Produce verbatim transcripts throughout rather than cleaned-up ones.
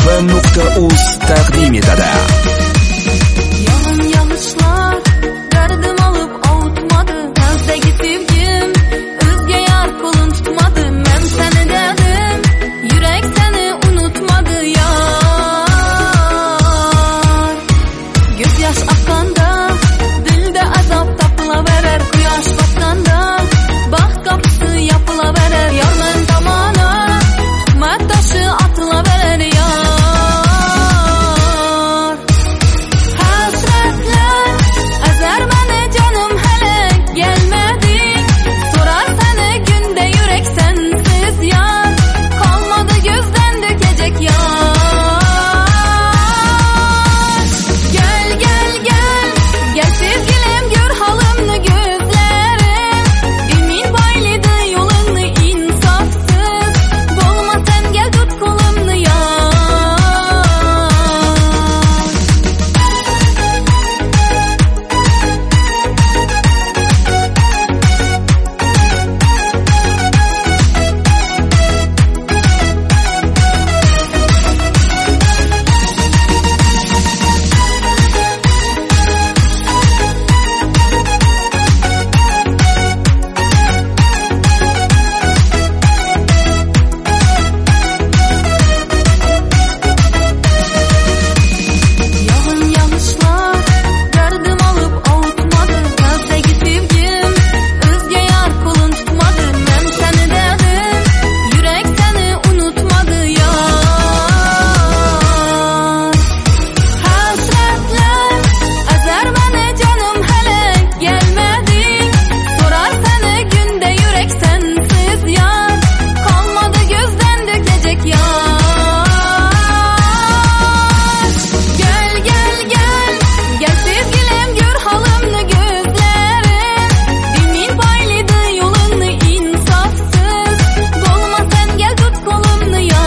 m nuqta uz taqdim etadi. Yalan yanlışlar derdim alıp avutmadı. Özdeki sevgim özge yar kolun tutmadı. Ben seni dedim, yürek seni unutmadı yar. Göz yaş akkanda dilde azap tapılaverer. Kuyaş batkanda bak kapısı yapılaverer. Yarın tamana tuhmat taşı atılaverer yar. Hasretler ezer beni canım hele gelmedi. Sorar seni günde yürek sensiz yar. Kalmadı gözden dökecek yar. Gel gel gel gel sevgilim gör halımı gözlerim. Emin baylıydı yolunu insafsız. Bolma sen gel tut kolumnu yar. Yalan yanlışlar derdim alıp avutmadı. Özdeki sevgim özge yar kolun tutmadı. Ben seni dedim, yürek seni unutmadı yar. Hasretler ezer beni canım hele gelmedi. Sorar seni günde yürek sensiz yar. Kalmadı gözden dökecek yar. Gel gel gel gel sevgilim gör halımı gözlerim. Emin baylıydı yolunu insafsız. Bolma sen gel tut kolumnu yar.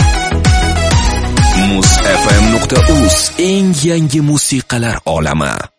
muz f m nuqta uz eng yangi musiqalar olami.